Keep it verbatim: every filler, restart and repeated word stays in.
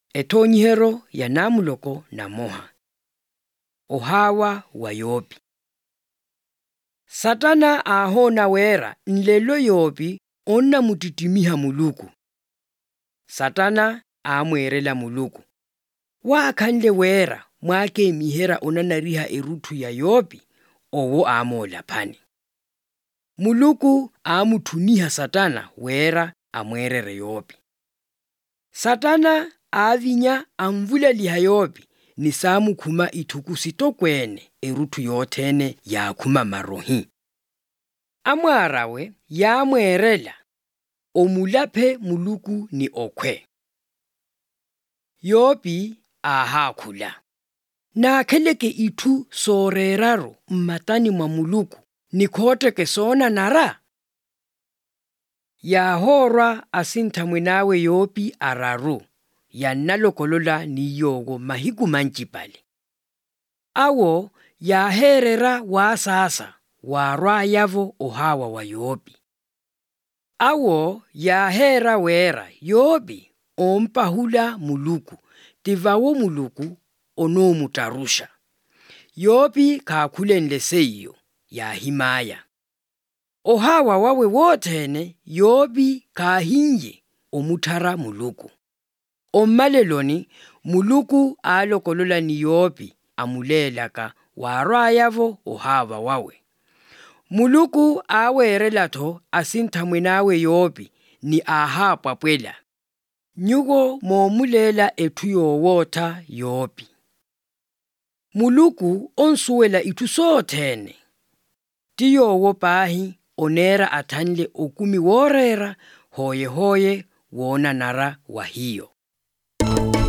etonyihero ya namuloko na moha. Ohawa wa Yobi. Satana ahona wera nlelo Yobi onna mutitimiha muluku. Satana amwerela muluku. Wakhanle wera mwake mihera onanariha erutu ya Yobi owo amola phani. Muluku amuthuniha Satana wera amwerere Yobi. Satana avinya amvula liha Yobi ni samu kuma ithukusito kwene erutu yothene ya kuma marohi. Amwarawe ya mwerela omulaphe muluku ni okwe. Yobi ahakhula. Na kheleke ithu soreraro mmatani mwa muluku ni khote ke sona nara. Ya horwa asinthamwe nawe Yobi araru. Ya nalokolola ni yogo mahiku manchipale. Awo ya herera wa sasa warwa yavo ohawa wa Yobi. Awo ya hera wera Yobi ompahula muluku tivawo muluku ono mutarusha. Yobi kakhulenle seyo ya himaya. Ohawa wawe wothene Yobi kahinje omuthara muluku. Omaleloni muluku alokolola ni Yobi amulelaka warwa yavo ohawa wawe. Muluku awerelatho asinthamwe nawe Yobi ni ahapa pwela. Nyugo momulela ethu yowotha Yobi. Muluku onsuwela ithu sothene. Tiyowo pahi onera athanle okumi worera hoye hoye wona nara wahiyo.